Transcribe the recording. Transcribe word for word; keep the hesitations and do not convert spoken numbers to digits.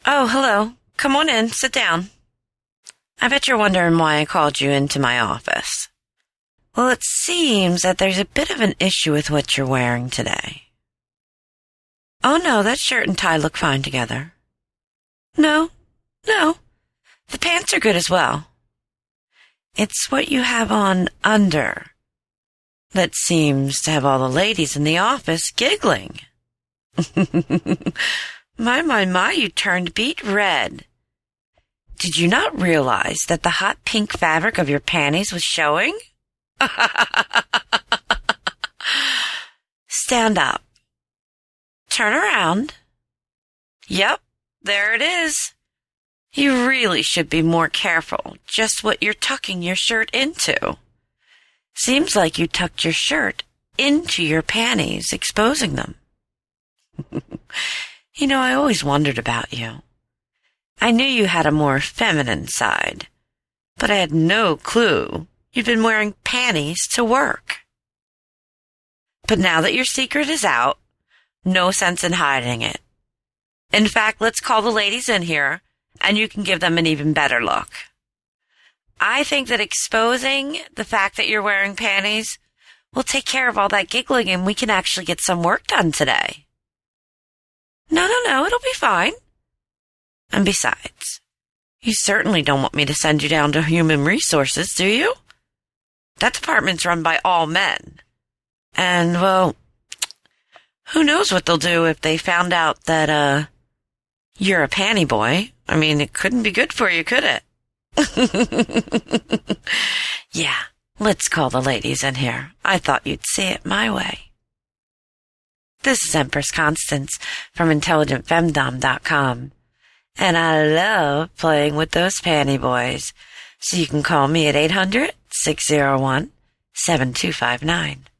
Oh, hello. Come on in. Sit down. I bet you're wondering why I called you into my office. Well, it seems that there's a bit of an issue with what you're wearing today. Oh, no, that shirt and tie look fine together. No, no. The pants are good as well. It's what you have on under that seems to have all the ladies in the office giggling. My, my, my, you turned beet red. Did you not realize that the hot pink fabric of your panties was showing? Stand up. Turn around. Yep, there it is. You really should be more careful just what you're tucking your shirt into. Seems like you tucked your shirt into your panties, exposing them. You know, I always wondered about you. I knew you had a more feminine side, but I had no clue you'd been wearing panties to work. But now that your secret is out, no sense in hiding it. In fact, let's call the ladies in here, and you can give them an even better look. I think that exposing the fact that you're wearing panties will take care of all that giggling, and we can actually get some work done today. No, no, no, it'll be fine. And besides, you certainly don't want me to send you down to Human Resources, do you? That department's run by all men. And, well, who knows what they'll do if they found out that, uh, you're a panty boy. I mean, it couldn't be good for you, could it? Yeah, let's call the ladies in here. I thought you'd see it my way. This is Empress Constance from intelligent femdom dot com. And I love playing with those panty boys. So you can call me at eight hundred, six oh one, seven two five nine.